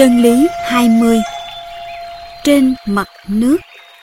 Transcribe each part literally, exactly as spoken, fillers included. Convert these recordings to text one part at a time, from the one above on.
Chân lý hai mươi. Trên mặt nước.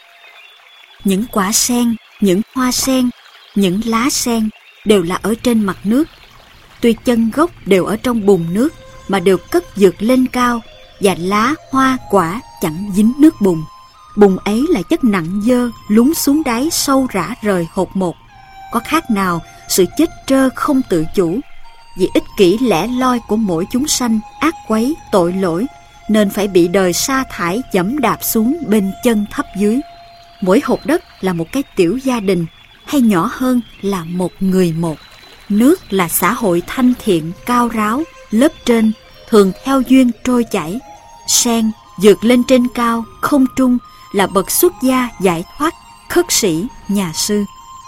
Những quả sen, những hoa sen, những lá sen đều là ở trên mặt nước. Tuy chân gốc đều ở trong bùn nước mà đều cất vượt lên cao, và lá, hoa, quả chẳng dính nước bùn. Bùn ấy là chất nặng dơ lún xuống đáy sâu rã rời hột một. Có khác nào sự chết trơ không tự chủ? Vì ích kỷ lẻ loi của mỗi chúng sanh ác quấy tội lỗi, nên phải bị đời sa thải dẫm đạp xuống bên chân thấp dưới. Mỗi hột đất là một cái tiểu gia đình, hay nhỏ hơn là một người một. Nước là xã hội thanh thiện cao ráo, lớp trên thường theo duyên trôi chảy. Sen vượt lên trên cao không trung là bậc xuất gia giải thoát, khất sĩ, nhà sư.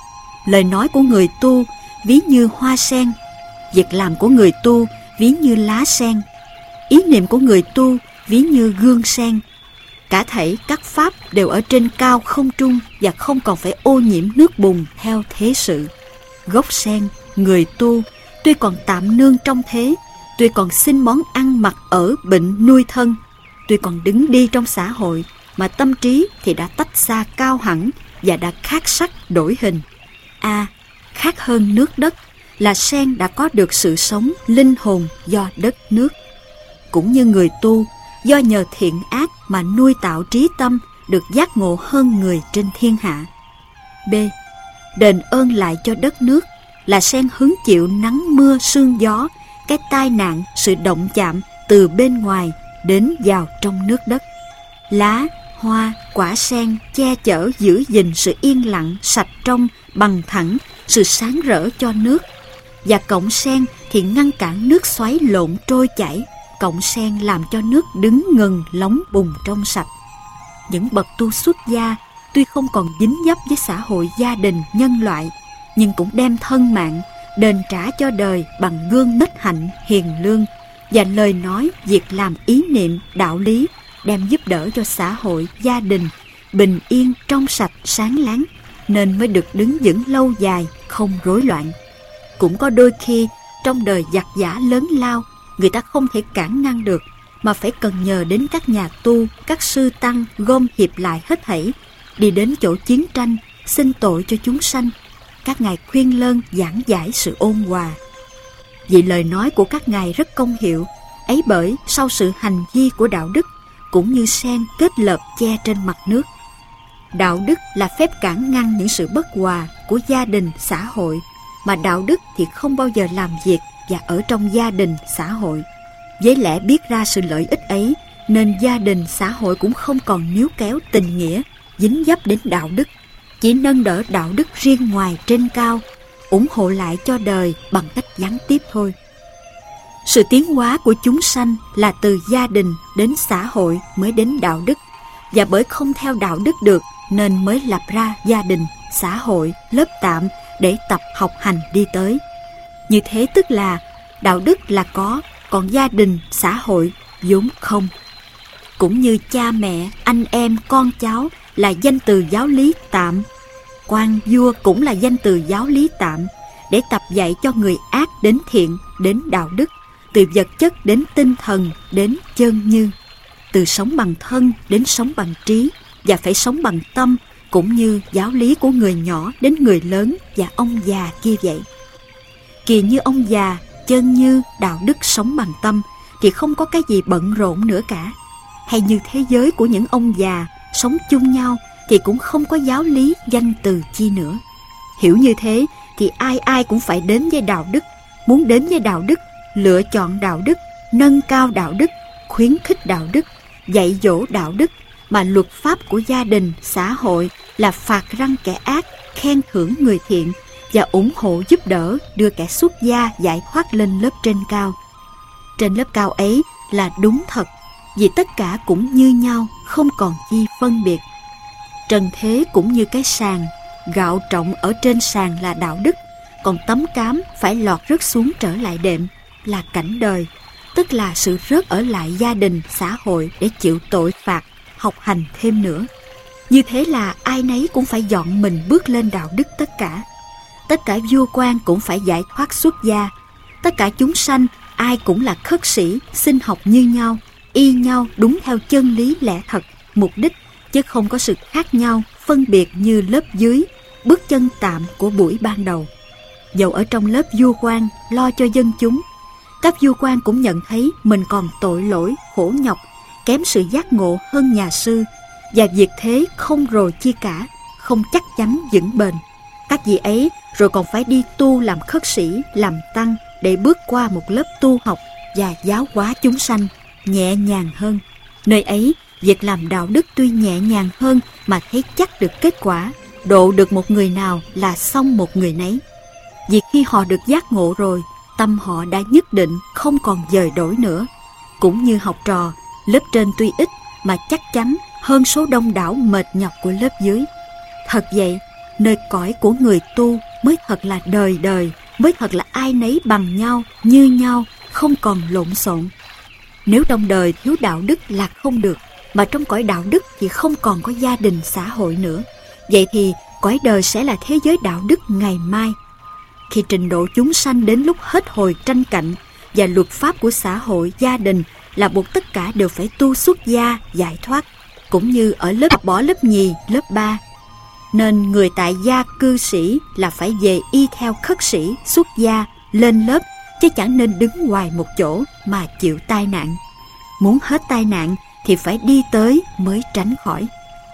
Lời nói của người tu ví như hoa sen, việc làm của người tu ví như lá sen, ý niệm của người tu ví như gương sen. Cả thảy các pháp đều ở trên cao không trung và không còn phải ô nhiễm nước bùn theo thế sự. Gốc sen, người tu, tuy còn tạm nương trong thế, tuy còn xin món ăn mặc ở bệnh nuôi thân, tuy còn đứng đi trong xã hội, mà tâm trí thì đã tách xa cao hẳn và đã khác sắc đổi hình. A. À, khác hơn nước đất là sen đã có được sự sống linh hồn do đất nước. Cũng như người tu, do nhờ thiện ác mà nuôi tạo trí tâm được giác ngộ hơn người trên thiên hạ. B. Đền ơn lại cho đất nước là sen hứng chịu nắng mưa sương gió, cái tai nạn, sự động chạm từ bên ngoài đến vào trong nước đất. Lá, hoa, quả sen che chở giữ gìn sự yên lặng, sạch trong, bằng thẳng, sự sáng rỡ cho nước. Và cọng sen thì ngăn cản nước xoáy lộn trôi chảy. Cọng sen làm cho nước đứng ngừng lóng bùn trong sạch. Những bậc tu xuất gia tuy không còn dính dấp với xã hội gia đình nhân loại, nhưng cũng đem thân mạng đền trả cho đời bằng gương nết hạnh hiền lương và lời nói, việc làm, ý niệm, đạo lý, đem giúp đỡ cho xã hội gia đình bình yên, trong sạch, sáng láng, nên mới được đứng vững lâu dài, không rối loạn. Cũng có đôi khi trong đời giặc giã lớn lao, người ta không thể cản ngăn được, mà phải cần nhờ đến các nhà tu, các sư tăng gom hiệp lại hết thảy, đi đến chỗ chiến tranh, xin tội cho chúng sanh. Các ngài khuyên lơn giảng giải sự ôn hòa. Vì lời nói của các ngài rất công hiệu, ấy bởi sau sự hành vi của đạo đức, cũng như sen kết lợp che trên mặt nước. Đạo đức là phép cản ngăn những sự bất hòa của gia đình, xã hội, mà đạo đức thì không bao giờ làm việc và ở trong gia đình, xã hội. Với lẽ biết ra sự lợi ích ấy, nên gia đình, xã hội cũng không còn níu kéo tình nghĩa, dính dấp đến đạo đức, chỉ nâng đỡ đạo đức riêng ngoài trên cao, ủng hộ lại cho đời bằng cách gián tiếp thôi. Sự tiến hóa của chúng sanh là từ gia đình đến xã hội mới đến đạo đức, và bởi không theo đạo đức được nên mới lập ra gia đình, xã hội, lớp tạm để tập học hành đi tới. Như thế tức là đạo đức là có, còn gia đình, xã hội vốn không. Cũng như cha mẹ, anh em, con cháu là danh từ giáo lý tạm, quan vua cũng là danh từ giáo lý tạm, để tập dạy cho người ác đến thiện, đến đạo đức, từ vật chất đến tinh thần, đến chân như, từ sống bằng thân đến sống bằng trí, và phải sống bằng tâm, cũng như giáo lý của người nhỏ đến người lớn và ông già kia vậy. Kỳ như ông già, chân như, đạo đức sống bằng tâm, thì không có cái gì bận rộn nữa cả. Hay như thế giới của những ông già sống chung nhau, thì cũng không có giáo lý danh từ chi nữa. Hiểu như thế thì ai ai cũng phải đến với đạo đức, muốn đến với đạo đức, lựa chọn đạo đức, nâng cao đạo đức, khuyến khích đạo đức, dạy dỗ đạo đức, mà luật pháp của gia đình, xã hội là phạt răn kẻ ác, khen thưởng người thiện, và ủng hộ giúp đỡ đưa kẻ xuất gia giải thoát lên lớp trên cao. Trên lớp cao ấy là đúng thật, vì tất cả cũng như nhau, không còn chi phân biệt. Trần thế cũng như cái sàn, gạo trọng ở trên sàn là đạo đức, còn tấm cám phải lọt rớt xuống trở lại đệm là cảnh đời, tức là sự rớt ở lại gia đình, xã hội để chịu tội phạt, học hành thêm nữa. Như thế là ai nấy cũng phải dọn mình bước lên đạo đức tất cả. Tất cả vua quan cũng phải giải thoát xuất gia. Tất cả chúng sanh ai cũng là khất sĩ, xin học như nhau, y nhau đúng theo chân lý lẽ thật, mục đích, chứ không có sự khác nhau, phân biệt như lớp dưới, bước chân tạm của buổi ban đầu. Dầu ở trong lớp vua quan lo cho dân chúng, các vua quan cũng nhận thấy mình còn tội lỗi, khổ nhọc, kém sự giác ngộ hơn nhà sư, và việc thế không rồi chi cả, không chắc chắn vững bền. Các vị ấy rồi còn phải đi tu làm khất sĩ, làm tăng để bước qua một lớp tu học và giáo hóa chúng sanh nhẹ nhàng hơn. Nơi ấy, việc làm đạo đức tuy nhẹ nhàng hơn mà thấy chắc được kết quả, độ được một người nào là xong một người nấy. Vì khi họ được giác ngộ rồi, tâm họ đã nhất định không còn dời đổi nữa. Cũng như học trò, lớp trên tuy ít mà chắc chắn hơn số đông đảo mệt nhọc của lớp dưới. Thật vậy, nơi cõi của người tu mới thật là đời đời, mới thật là ai nấy bằng nhau, như nhau, không còn lộn xộn. Nếu trong đời thiếu đạo đức là không được, mà trong cõi đạo đức thì không còn có gia đình xã hội nữa. Vậy thì cõi đời sẽ là thế giới đạo đức ngày mai. Khi trình độ chúng sanh đến lúc hết hồi tranh cạnh và luật pháp của xã hội, gia đình là buộc tất cả đều phải tu xuất gia, giải thoát, cũng như ở lớp bỏ lớp nhì, lớp ba. Nên người tại gia cư sĩ là phải về y theo khất sĩ, xuất gia, lên lớp, chứ chẳng nên đứng hoài một chỗ mà chịu tai nạn. Muốn hết tai nạn thì phải đi tới mới tránh khỏi.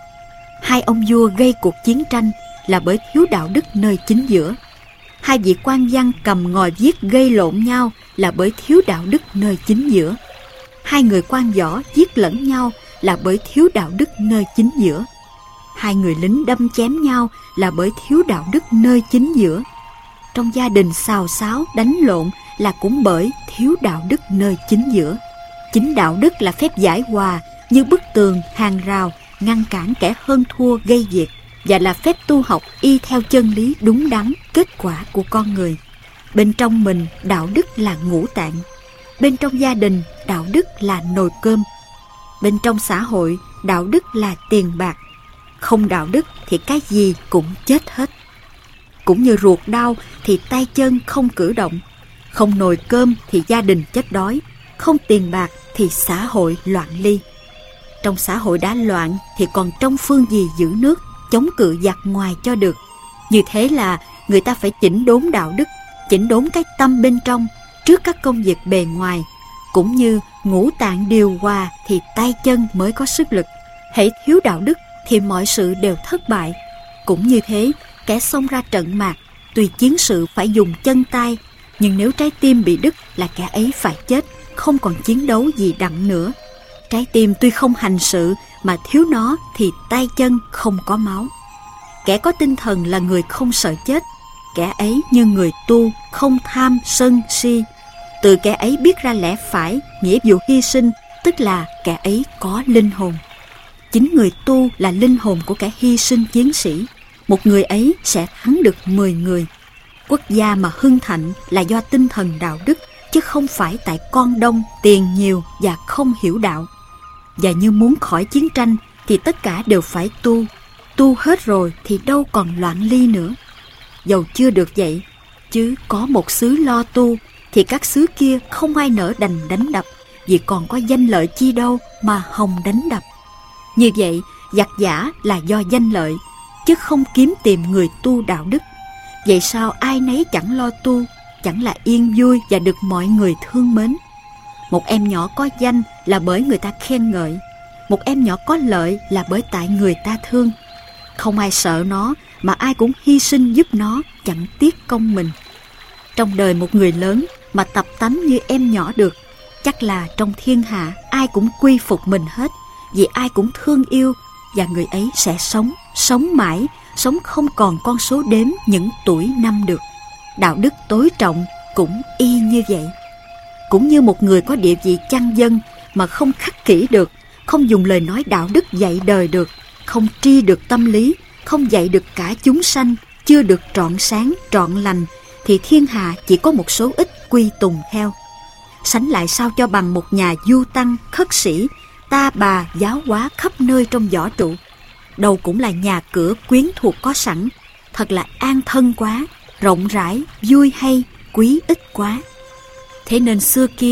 Hai ông vua gây cuộc chiến tranh là bởi thiếu đạo đức nơi chính giữa. Hai vị quan văn cầm ngòi viết gây lộn nhau là bởi thiếu đạo đức nơi chính giữa. Hai người quan võ giết lẫn nhau là bởi thiếu đạo đức nơi chính giữa. Hai người lính đâm chém nhau là bởi thiếu đạo đức nơi chính giữa. Trong gia đình xào xáo đánh lộn là cũng bởi thiếu đạo đức nơi chính giữa. Chính đạo đức là phép giải hòa, như bức tường, hàng rào, ngăn cản kẻ hơn thua gây việc, và là phép tu học y theo chân lý đúng đắn, kết quả của con người. Bên trong mình, đạo đức là ngũ tạng. Bên trong gia đình, đạo đức là nồi cơm. Bên trong xã hội, đạo đức là tiền bạc. Không đạo đức thì cái gì cũng chết hết. Cũng như ruột đau thì tay chân không cử động. Không nồi cơm thì gia đình chết đói. Không tiền bạc thì xã hội loạn ly. Trong xã hội đã loạn thì còn trong phương gì giữ nước, chống cự giặc ngoài cho được. Như thế là người ta phải chỉnh đốn đạo đức, chỉnh đốn cái tâm bên trong trước các công việc bề ngoài. Cũng như ngũ tạng điều hòa thì tay chân mới có sức lực. Hễ thiếu đạo đức thì mọi sự đều thất bại. Cũng như thế, kẻ xông ra trận mạc, tuy chiến sự phải dùng chân tay, nhưng nếu trái tim bị đứt là kẻ ấy phải chết, không còn chiến đấu gì đặng nữa. Trái tim tuy không hành sự mà thiếu nó thì tay chân không có máu. Kẻ có tinh thần là người không sợ chết. Kẻ ấy như người tu, không tham sân si. Từ kẻ ấy biết ra lẽ phải, nghĩa vụ hy sinh, tức là kẻ ấy có linh hồn. Chính người tu là linh hồn của kẻ hy sinh chiến sĩ. Một người ấy sẽ thắng được mười người. Quốc gia mà hưng thịnh là do tinh thần đạo đức, chứ không phải tại con đông, tiền nhiều và không hiểu đạo. Và như muốn khỏi chiến tranh thì tất cả đều phải tu. Tu hết rồi thì đâu còn loạn ly nữa. Dầu chưa được vậy, chứ có một xứ lo tu thì các xứ kia không ai nỡ đành đánh đập, vì còn có danh lợi chi đâu mà hòng đánh đập. Như vậy, giặc giả là do danh lợi, chứ không kiếm tìm người tu đạo đức. Vậy sao ai nấy chẳng lo tu, chẳng là yên vui và được mọi người thương mến? Một em nhỏ có danh là bởi người ta khen ngợi. Một em nhỏ có lợi là bởi tại người ta thương. Không ai sợ nó, mà ai cũng hy sinh giúp nó, chẳng tiếc công mình. Trong đời một người lớn mà tập tánh như em nhỏ được, chắc là trong thiên hạ ai cũng quy phục mình hết, vì ai cũng thương yêu, và người ấy sẽ sống, sống mãi, sống không còn con số đếm những tuổi năm được. Đạo đức tối trọng cũng y như vậy. Cũng như một người có địa vị chăn dân mà không khắc kỷ được, không dùng lời nói đạo đức dạy đời được, không tri được tâm lý, không dạy được cả chúng sanh, chưa được trọn sáng, trọn lành, thì thiên hạ chỉ có một số ít quy tùng theo. Sánh lại sao cho bằng một nhà du tăng, khất sĩ, ta bà giáo hóa khắp nơi trong võ trụ. Đâu cũng là nhà cửa quyến thuộc có sẵn, thật là an thân quá, rộng rãi, vui hay, quý ích quá. Thế nên xưa kia,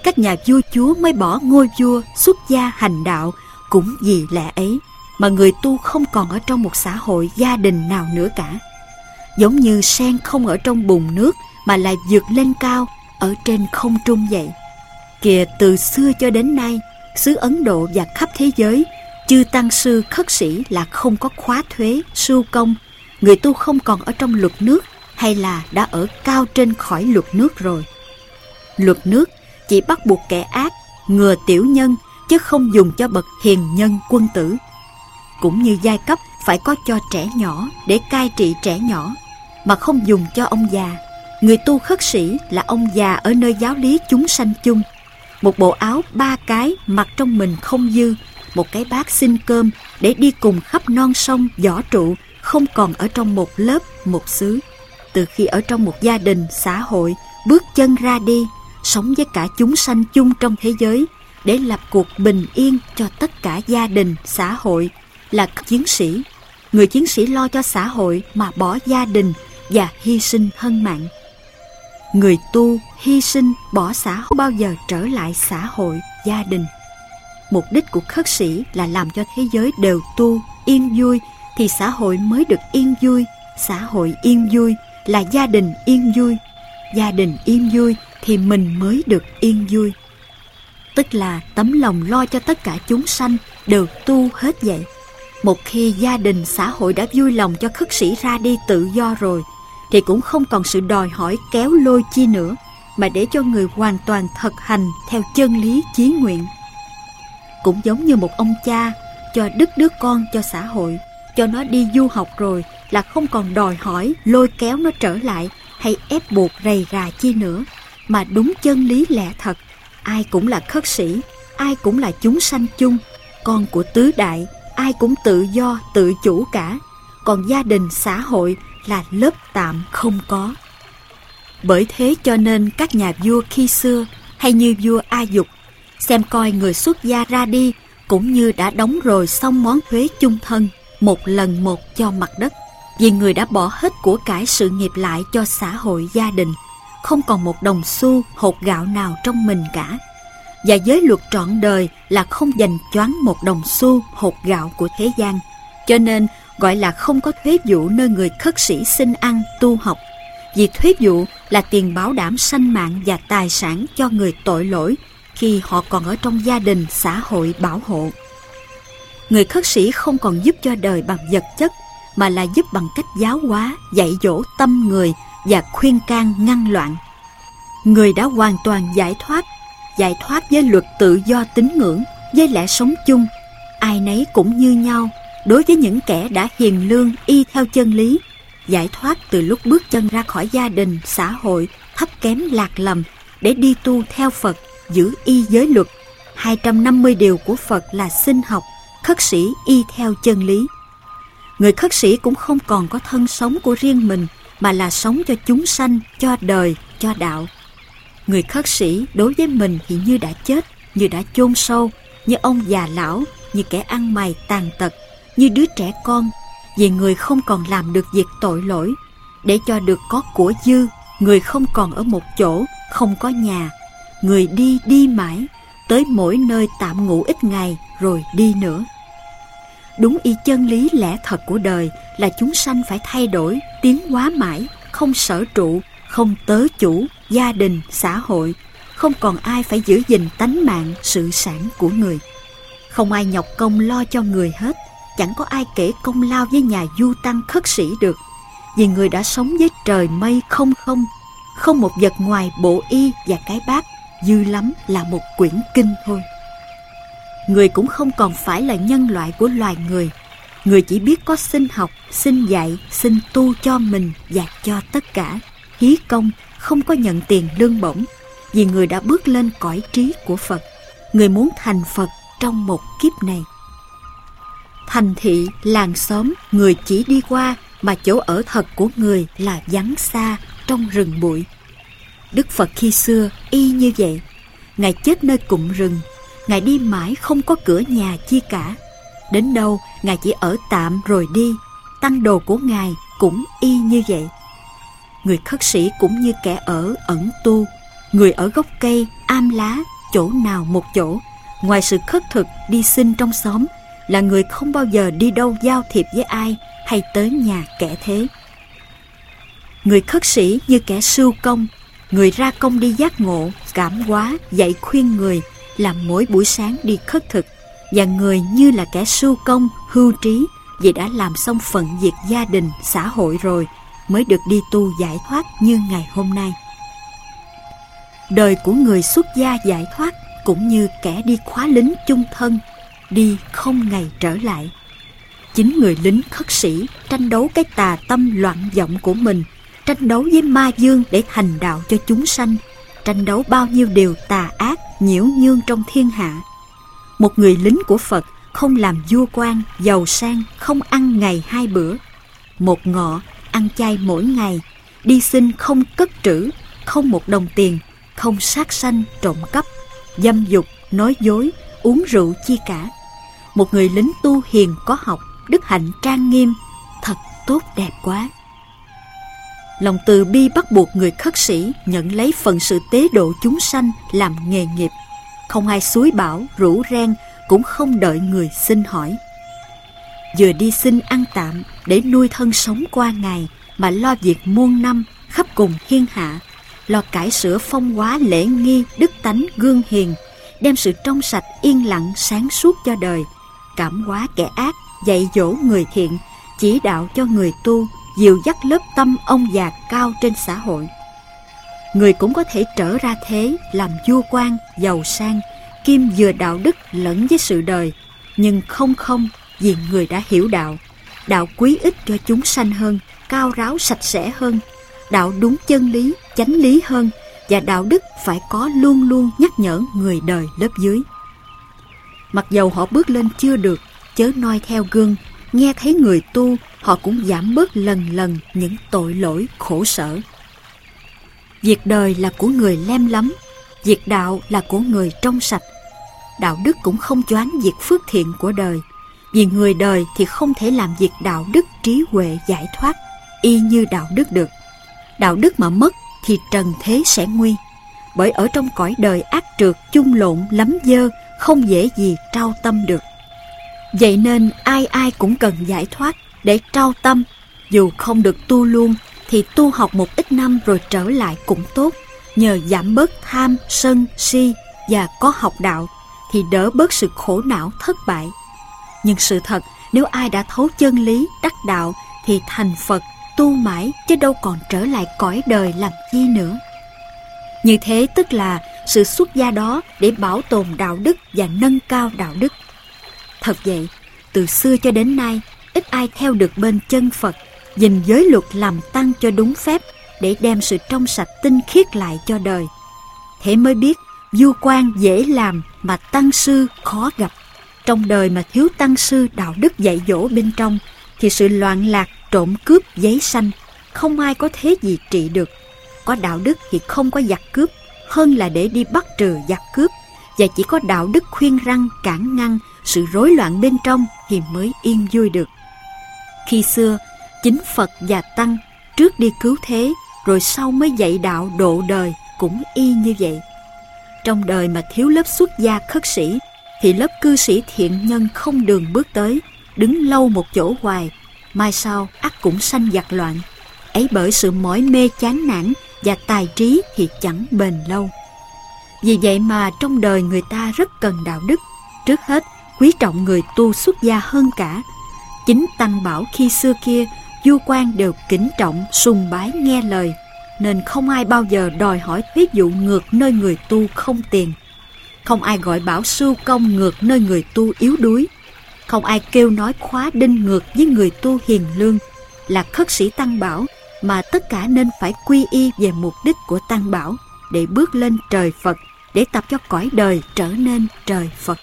các nhà vua chúa mới bỏ ngôi vua xuất gia hành đạo. Cũng vì lẽ ấy mà người tu không còn ở trong một xã hội gia đình nào nữa cả. Giống như sen không ở trong bùn nước mà lại vượt lên cao ở trên không trung vậy. Kìa, từ xưa cho đến nay, xứ Ấn Độ và khắp thế giới, chư tăng sư khất sĩ là không có khóa thuế, sưu công. Người tu không còn ở trong luật nước, hay là đã ở cao trên khỏi luật nước rồi. Luật nước chỉ bắt buộc kẻ ác, ngừa tiểu nhân, chứ không dùng cho bậc hiền nhân quân tử. Cũng như giai cấp phải có cho trẻ nhỏ để cai trị trẻ nhỏ, mà không dùng cho ông già. Người tu khất sĩ là ông già ở nơi giáo lý chúng sanh chung. Một bộ áo ba cái mặc trong mình không dư, một cái bát xin cơm để đi cùng khắp non sông võ trụ, không còn ở trong một lớp một xứ. Từ khi ở trong một gia đình xã hội, bước chân ra đi, sống với cả chúng sanh chung trong thế giới, để lập cuộc bình yên cho tất cả gia đình xã hội, là chiến sĩ. Người chiến sĩ lo cho xã hội mà bỏ gia đình và hy sinh thân mạng. Người tu hy sinh bỏ xã hội bao giờ trở lại xã hội, gia đình. Mục đích của khất sĩ là làm cho thế giới đều tu, yên vui, thì xã hội mới được yên vui. Xã hội yên vui là gia đình yên vui. Gia đình yên vui thì mình mới được yên vui. Tức là tấm lòng lo cho tất cả chúng sanh đều tu hết vậy. Một khi gia đình xã hội đã vui lòng cho khất sĩ ra đi tự do rồi, thì cũng không còn sự đòi hỏi kéo lôi chi nữa, mà để cho người hoàn toàn thực hành theo chân lý chí nguyện. Cũng giống như một ông cha cho đứt đứa con cho xã hội, cho nó đi du học rồi là không còn đòi hỏi lôi kéo nó trở lại hay ép buộc rầy rà chi nữa, mà đúng chân lý lẽ thật. Ai cũng là khất sĩ, ai cũng là chúng sanh chung, con của tứ đại, ai cũng tự do tự chủ cả. Còn gia đình xã hội là lớp tạm không có. Bởi thế cho nên các nhà vua khi xưa, hay như vua A Dục, xem coi người xuất gia ra đi cũng như đã đóng rồi xong món thuế chung thân một lần một cho mặt đất, vì người đã bỏ hết của cải sự nghiệp lại cho xã hội gia đình, không còn một đồng xu hột gạo nào trong mình cả. Và giới luật trọn đời là không dành choáng một đồng xu hột gạo của thế gian, cho nên gọi là không có thuế vụ nơi người khất sĩ xin ăn tu học. Vì thuế vụ là tiền bảo đảm sanh mạng và tài sản cho người tội lỗi khi họ còn ở trong gia đình xã hội bảo hộ. Người khất sĩ không còn giúp cho đời bằng vật chất, mà là giúp bằng cách giáo hóa, dạy dỗ tâm người và khuyên can ngăn loạn. Người đã hoàn toàn giải thoát, giải thoát với luật tự do tín ngưỡng, với lẽ sống chung. Ai nấy cũng như nhau đối với những kẻ đã hiền lương y theo chân lý, giải thoát từ lúc bước chân ra khỏi gia đình xã hội thấp kém lạc lầm để đi tu theo Phật, giữ y giới luật. hai trăm năm mươi điều của Phật là sinh học, khất sĩ y theo chân lý. Người khất sĩ cũng không còn có thân sống của riêng mình, mà là sống cho chúng sanh, cho đời, cho đạo. Người khất sĩ đối với mình thì như đã chết, như đã chôn sâu, như ông già lão, như kẻ ăn mày tàn tật, như đứa trẻ con, vì người không còn làm được việc tội lỗi. Để cho được có của dư, người không còn ở một chỗ, không có nhà. Người đi đi mãi, tới mỗi nơi tạm ngủ ít ngày rồi đi nữa. Đúng y chân lý lẽ thật của đời là chúng sanh phải thay đổi, tiến hóa mãi, không sở trụ, không tớ chủ, gia đình, xã hội. Không còn ai phải giữ gìn tánh mạng, sự sản của người. Không ai nhọc công lo cho người hết. Chẳng có ai kể công lao với nhà du tăng khất sĩ được, vì người đã sống với trời mây không không, không một vật ngoài bộ y và cái bát, dư lắm là một quyển kinh thôi. Người cũng không còn phải là nhân loại của loài người. Người chỉ biết có xin học, xin dạy, xin tu cho mình và cho tất cả. Hí công, không có nhận tiền lương bổng, vì người đã bước lên cõi trí của Phật. Người muốn thành Phật trong một kiếp này. Thành thị, làng xóm, người chỉ đi qua, mà chỗ ở thật của người là vắng xa trong rừng bụi. Đức Phật khi xưa y như vậy. Ngài chết nơi cụm rừng, Ngài đi mãi không có cửa nhà chi cả. Đến đâu Ngài chỉ ở tạm rồi đi. Tăng đồ của Ngài cũng y như vậy. Người khất sĩ cũng như kẻ ở ẩn tu. Người ở gốc cây, am lá, chỗ nào một chỗ, ngoài sự khất thực đi xin trong xóm, là người không bao giờ đi đâu giao thiệp với ai hay tới nhà kẻ thế. Người khất sĩ như kẻ sưu công, người ra công đi giác ngộ, cảm hóa, dạy khuyên người, làm mỗi buổi sáng đi khất thực, và người như là kẻ sưu công, hưu trí, vì đã làm xong phận việc gia đình, xã hội rồi, mới được đi tu giải thoát như ngày hôm nay. Đời của người xuất gia giải thoát cũng như kẻ đi khóa lính chung thân, đi không ngày trở lại. Chính người lính khất sĩ tranh đấu cái tà tâm loạn vọng của mình, tranh đấu với ma dương để hành đạo cho chúng sanh, tranh đấu bao nhiêu điều tà ác, nhiễu nhương trong thiên hạ. Một người lính của Phật không làm vua quan, giàu sang, không ăn ngày hai bữa. Một ngọ, ăn chay mỗi ngày, đi xin không cất trữ, không một đồng tiền, không sát sanh, trộm cắp, dâm dục, nói dối, uống rượu chi cả. Một người lính tu hiền có học, đức hạnh trang nghiêm, thật tốt đẹp quá. Lòng từ bi bắt buộc người khất sĩ nhận lấy phần sự tế độ chúng sanh làm nghề nghiệp. Không ai xúi bảo, rủ ren, cũng không đợi người xin hỏi. Vừa đi xin ăn tạm để nuôi thân sống qua ngày, mà lo việc muôn năm khắp cùng thiên hạ, lo cải sửa phong hóa lễ nghi, đức tánh gương hiền, đem sự trong sạch yên lặng sáng suốt cho đời, cảm hóa kẻ ác, dạy dỗ người thiện, chỉ đạo cho người tu, dìu dắt lớp tâm ông già cao trên xã hội. Người cũng có thể trở ra thế làm vua quan, giàu sang, kim vừa đạo đức lẫn với sự đời, nhưng không không vì người đã hiểu đạo. Đạo quý ích cho chúng sanh hơn, cao ráo sạch sẽ hơn, đạo đúng chân lý, chánh lý hơn, và đạo đức phải có luôn luôn nhắc nhở người đời lớp dưới. Mặc dầu họ bước lên chưa được, chớ noi theo gương, nghe thấy người tu, họ cũng giảm bớt lần lần những tội lỗi khổ sở. Việc đời là của người lem lắm, việc đạo là của người trong sạch. Đạo đức cũng không choán việc phước thiện của đời, vì người đời thì không thể làm việc đạo đức trí huệ giải thoát y như đạo đức được. Đạo đức mà mất thì trần thế sẽ nguy, bởi ở trong cõi đời ác trượt chung lộn lắm dơ, không dễ gì trao tâm được. Vậy nên ai ai cũng cần giải thoát để trao tâm, dù không được tu luôn thì tu học một ít năm rồi trở lại cũng tốt, nhờ giảm bớt tham, sân, si và có học đạo thì đỡ bớt sự khổ não thất bại. Nhưng sự thật, nếu ai đã thấu chân lý, đắc đạo thì thành Phật, tu mãi chứ đâu còn trở lại cõi đời làm chi nữa. Như thế tức là sự xuất gia đó để bảo tồn đạo đức và nâng cao đạo đức. Thật vậy, từ xưa cho đến nay, ít ai theo được bên chân Phật, gìn giới luật làm tăng cho đúng phép để đem sự trong sạch tinh khiết lại cho đời. Thế mới biết vua quan dễ làm mà tăng sư khó gặp. Trong đời mà thiếu tăng sư đạo đức dạy dỗ bên trong thì sự loạn lạc, trộm cướp, giấy sanh, không ai có thế gì trị được. Có đạo đức thì không có giặc cướp, hơn là để đi bắt trừ giặc cướp, và chỉ có đạo đức khuyên răn, cản ngăn sự rối loạn bên trong thì mới yên vui được. Khi xưa, chính Phật và Tăng trước đi cứu thế, rồi sau mới dạy đạo độ đời, cũng y như vậy. Trong đời mà thiếu lớp xuất gia khất sĩ, thì lớp cư sĩ thiện nhân không đường bước tới, đứng lâu một chỗ hoài, mai sau ắt cũng sanh giặc loạn. Ấy bởi sự mỏi mê chán nản và tài trí thì chẳng bền lâu. Vì vậy mà trong đời người ta rất cần đạo đức, trước hết quý trọng người tu xuất gia hơn cả. Chính Tăng Bảo khi xưa kia, vua quan đều kính trọng, sùng bái nghe lời, nên không ai bao giờ đòi hỏi thuế vụ ngược nơi người tu không tiền. Không ai gọi bảo sưu công ngược nơi người tu yếu đuối. Không ai kêu nói khóa đinh ngược với người tu hiền lương. Là khất sĩ Tăng Bảo mà tất cả nên phải quy y về mục đích của Tăng Bảo, để bước lên trời Phật, để tập cho cõi đời trở nên trời Phật.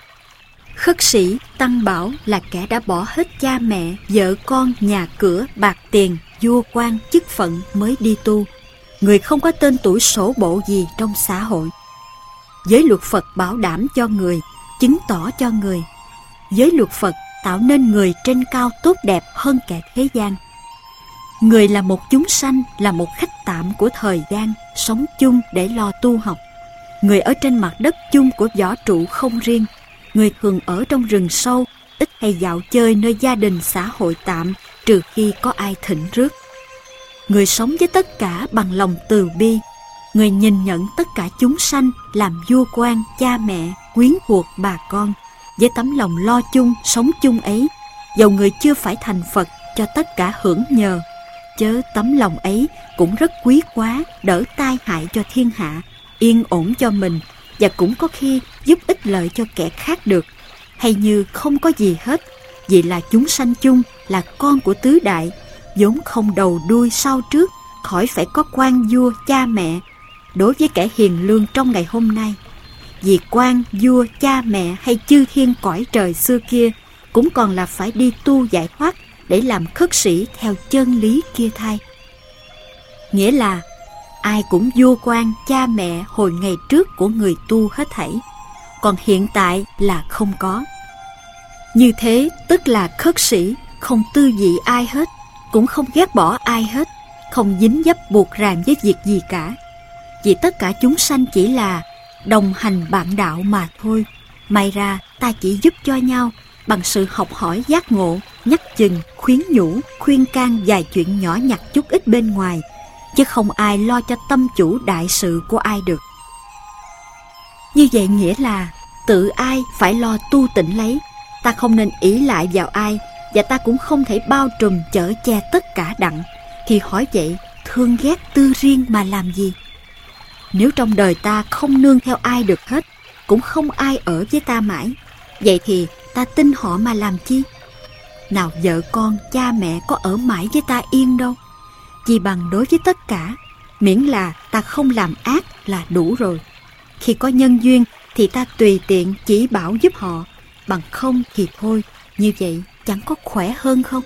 Khất sĩ Tăng Bảo là kẻ đã bỏ hết cha mẹ, vợ con, nhà cửa, bạc tiền, vua quan, chức phận mới đi tu. Người không có tên tuổi sổ bộ gì trong xã hội. Giới luật Phật bảo đảm cho người, chứng tỏ cho người. Giới luật Phật tạo nên người trên cao tốt đẹp hơn kẻ thế gian. Người là một chúng sanh, là một khách tạm của thời gian, sống chung để lo tu học. Người ở trên mặt đất chung của võ trụ không riêng. Người thường ở trong rừng sâu, ít hay dạo chơi nơi gia đình xã hội tạm, trừ khi có ai thỉnh rước. Người sống với tất cả bằng lòng từ bi. Người nhìn nhận tất cả chúng sanh làm vua quan, cha mẹ, quyến thuộc bà con, với tấm lòng lo chung, sống chung ấy, dầu người chưa phải thành Phật, cho tất cả hưởng nhờ. Chớ tấm lòng ấy cũng rất quý quá, đỡ tai hại cho thiên hạ, yên ổn cho mình, và cũng có khi giúp ích lợi cho kẻ khác được. Hay như không có gì hết, vì là chúng sanh chung, là con của tứ đại, vốn không đầu đuôi sau trước, khỏi phải có quan vua cha mẹ. Đối với kẻ hiền lương trong ngày hôm nay, vì quan vua cha mẹ hay chư thiên cõi trời xưa kia cũng còn là phải đi tu giải thoát để làm khất sĩ theo chân lý kia thay. Nghĩa là ai cũng vua quan cha mẹ hồi ngày trước của người tu hết thảy, còn hiện tại là không có. Như thế tức là khất sĩ không tư vị ai hết, cũng không ghét bỏ ai hết, không dính dấp buộc ràng với việc gì cả. Vì tất cả chúng sanh chỉ là đồng hành bạn đạo mà thôi. May ra ta chỉ giúp cho nhau bằng sự học hỏi giác ngộ, nhắc chừng, khuyến nhủ, khuyên can vài chuyện nhỏ nhặt chút ít bên ngoài, chứ không ai lo cho tâm chủ đại sự của ai được. Như vậy nghĩa là tự ai phải lo tu tịnh lấy. Ta không nên ỷ lại vào ai, và ta cũng không thể bao trùm chở che tất cả đặng. Thì hỏi vậy, thương ghét tư riêng mà làm gì? Nếu trong đời ta không nương theo ai được hết, cũng không ai ở với ta mãi, vậy thì ta tin họ mà làm chi? Nào vợ con, cha mẹ có ở mãi với ta yên đâu. Chỉ bằng đối với tất cả, miễn là ta không làm ác là đủ rồi. Khi có nhân duyên thì ta tùy tiện chỉ bảo giúp họ, bằng không thì thôi. Như vậy chẳng có khỏe hơn không?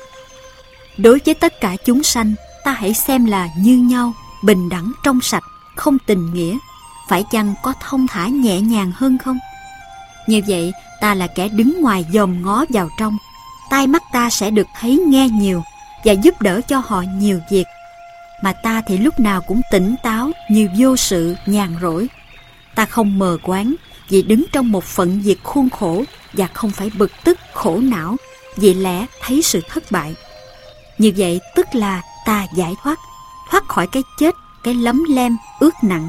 Đối với tất cả chúng sanh, ta hãy xem là như nhau, bình đẳng trong sạch, không tình nghĩa. Phải chăng có thông thả nhẹ nhàng hơn không? Như vậy ta là kẻ đứng ngoài dòm ngó vào trong, tai mắt ta sẽ được thấy nghe nhiều và giúp đỡ cho họ nhiều việc. Mà ta thì lúc nào cũng tỉnh táo như vô sự nhàn rỗi. Ta không mờ quáng vì đứng trong một phận việc khuôn khổ, và không phải bực tức khổ não vì lẽ thấy sự thất bại. Như vậy tức là ta giải thoát, thoát khỏi cái chết, cái lấm lem ước nặng.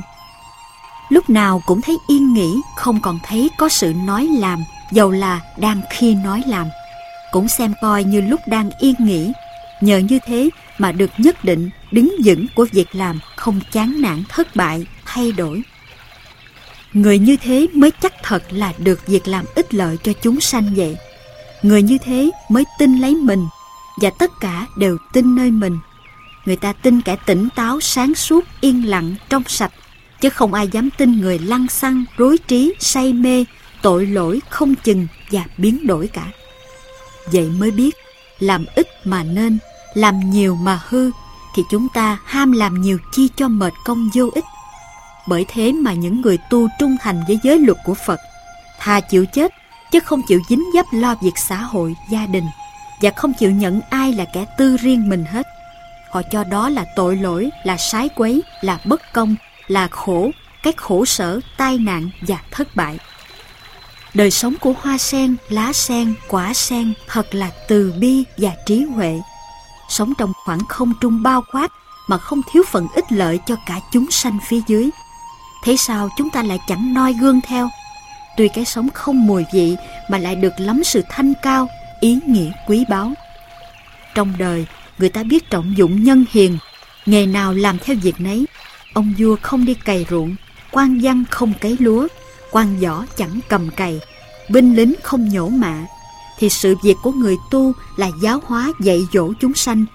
Lúc nào cũng thấy yên nghỉ, không còn thấy có sự nói làm, dầu là đang khi nói làm, cũng xem coi như lúc đang yên nghỉ. Nhờ như thế mà được nhất định đứng vững của việc làm, không chán nản thất bại, thay đổi. Người như thế mới chắc thật là được việc làm ích lợi cho chúng sanh vậy. Người như thế mới tin lấy mình, và tất cả đều tin nơi mình. Người ta tin kẻ tỉnh táo, sáng suốt, yên lặng, trong sạch, chứ không ai dám tin người lăng xăng, rối trí, say mê, tội lỗi không chừng và biến đổi cả. Vậy mới biết, làm ít mà nên, làm nhiều mà hư, thì chúng ta ham làm nhiều chi cho mệt công vô ích. Bởi thế mà những người tu trung thành với giới luật của Phật, thà chịu chết, chứ không chịu dính dấp lo việc xã hội, gia đình, và không chịu nhận ai là kẻ tư riêng mình hết. Họ cho đó là tội lỗi, là sái quấy, là bất công, là khổ, cái khổ sở, tai nạn và thất bại. Đời sống của hoa sen, lá sen, quả sen thật là từ bi và trí huệ. Sống trong khoảng không trung bao quát mà không thiếu phần ích lợi cho cả chúng sanh phía dưới. Thế sao chúng ta lại chẳng noi gương theo? Tuy cái sống không mùi vị mà lại được lắm sự thanh cao, ý nghĩa quý báu. Trong đời, người ta biết trọng dụng nhân hiền, nghề nào làm theo việc nấy. Ông vua không đi cày ruộng, quan văn không cấy lúa, quan võ chẳng cầm cày, binh lính không nhổ mạ, thì sự việc của người tu là giáo hóa dạy dỗ chúng sanh.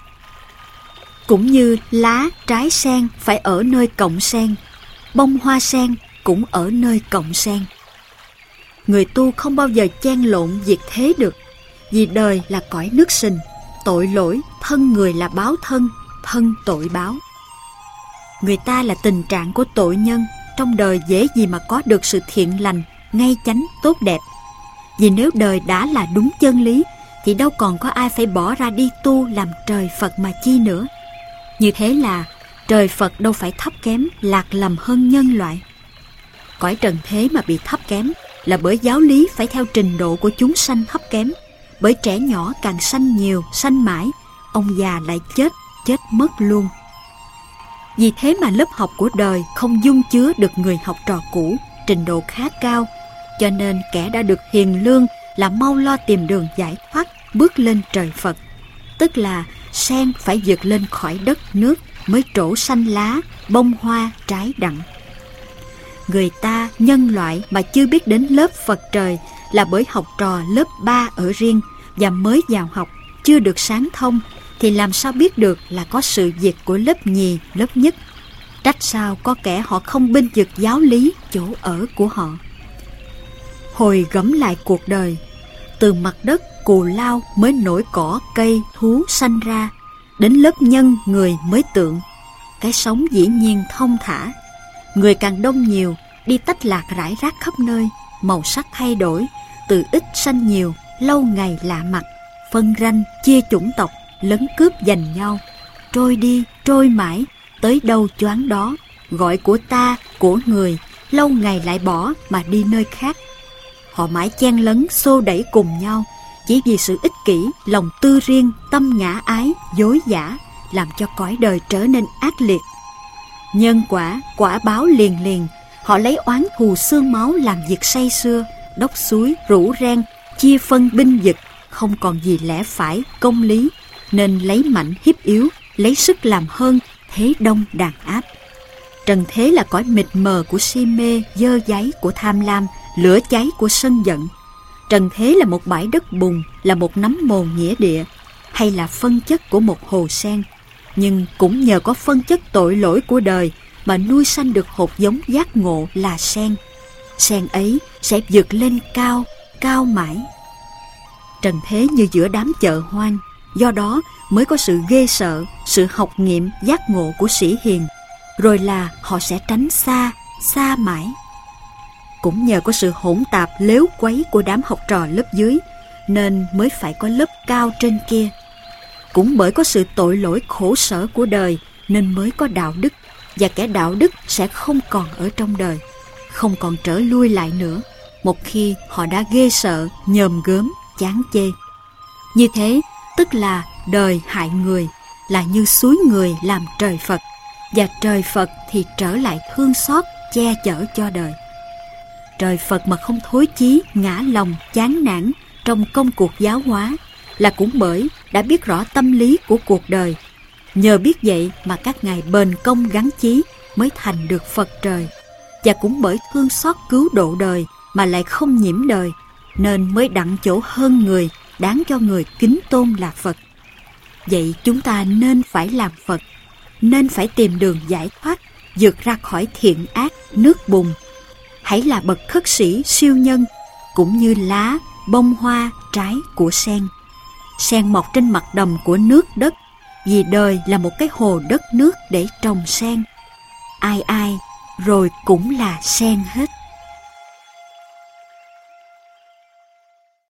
Cũng như lá, trái sen phải ở nơi cọng sen, bông hoa sen cũng ở nơi cọng sen. Người tu không bao giờ chen lộn việc thế được, vì đời là cõi nước sình, tội lỗi, thân người là báo thân, thân tội báo. Người ta là tình trạng của tội nhân, trong đời dễ gì mà có được sự thiện lành, ngay chánh, tốt đẹp. Vì nếu đời đã là đúng chân lý, thì đâu còn có ai phải bỏ ra đi tu làm trời Phật mà chi nữa. Như thế là trời Phật đâu phải thấp kém, lạc lầm hơn nhân loại. Cõi trần thế mà bị thấp kém là bởi giáo lý phải theo trình độ của chúng sanh thấp kém. Bởi trẻ nhỏ càng sanh nhiều, sanh mãi, ông già lại chết, chết mất luôn. Vì thế mà lớp học của đời không dung chứa được người học trò cũ, trình độ khá cao, cho nên kẻ đã được hiền lương là mau lo tìm đường giải thoát, bước lên trời Phật. Tức là sen phải vượt lên khỏi đất nước mới trổ xanh lá, bông hoa, trái đặng. Người ta, nhân loại mà chưa biết đến lớp Phật trời là bởi học trò lớp ba ở riêng và mới vào học, chưa được sáng thông, thì làm sao biết được là có sự việc của lớp nhì, lớp nhất. Trách sao có kẻ họ không bênh vực giáo lý, chỗ ở của họ. Hồi gẫm lại cuộc đời, từ mặt đất cù lao mới nổi cỏ, cây, thú sanh ra, đến lớp nhân người mới tượng. Cái sống dĩ nhiên thông thả. Người càng đông nhiều, đi tách lạc rải rác khắp nơi, màu sắc thay đổi, từ ít sanh nhiều, lâu ngày lạ mặt, phân ranh, chia chủng tộc, lấn cướp giành nhau, trôi đi, trôi mãi, tới đâu choáng đó, gọi của ta, của người, lâu ngày lại bỏ mà đi nơi khác. Họ mãi chen lấn, xô đẩy cùng nhau, chỉ vì sự ích kỷ, lòng tư riêng, tâm ngã ái, dối dã, làm cho cõi đời trở nên ác liệt. Nhân quả, quả báo liền liền, họ lấy oán thù xương máu làm việc say sưa, đốc suối, rủ ren, chia phân binh vực, không còn gì lẽ phải, công lý, nên lấy mạnh hiếp yếu, lấy sức làm hơn, thế đông đàn áp. Trần thế là cõi mịt mờ của si mê, dơ dáy của tham lam, lửa cháy của sân giận. Trần thế là một bãi đất bùn, là một nắm mồ nghĩa địa, hay là phân chất của một hồ sen. Nhưng cũng nhờ có phân chất tội lỗi của đời mà nuôi sanh được hột giống giác ngộ là sen. Sen ấy sẽ vượt lên cao, cao mãi. Trần thế như giữa đám chợ hoang, do đó mới có sự ghê sợ, sự học nghiệm, giác ngộ của sĩ hiền, rồi là họ sẽ tránh xa, xa mãi. Cũng nhờ có sự hỗn tạp lếu quấy của đám học trò lớp dưới, nên mới phải có lớp cao trên kia. Cũng bởi có sự tội lỗi khổ sở của đời, nên mới có đạo đức, và kẻ đạo đức sẽ không còn ở trong đời, không còn trở lui lại nữa, một khi họ đã ghê sợ, nhòm gớm, chán chê. Như thế, tức là đời hại người, là như suối người làm trời Phật, và trời Phật thì trở lại thương xót, che chở cho đời. Trời Phật mà không thối chí, ngã lòng, chán nản trong công cuộc giáo hóa, là cũng bởi đã biết rõ tâm lý của cuộc đời. Nhờ biết vậy mà các ngài bền công gắng chí mới thành được Phật trời. Và cũng bởi thương xót cứu độ đời mà lại không nhiễm đời, nên mới đặng chỗ hơn người, đáng cho người kính tôn là Phật. Vậy chúng ta nên phải làm Phật, nên phải tìm đường giải thoát, vượt ra khỏi thiện ác, nước bùn. Hãy là bậc khất sĩ siêu nhân, cũng như lá, bông hoa, trái của sen. Sen mọc trên mặt đầm của nước đất, vì đời là một cái hồ đất nước để trồng sen. Ai ai rồi cũng là sen hết.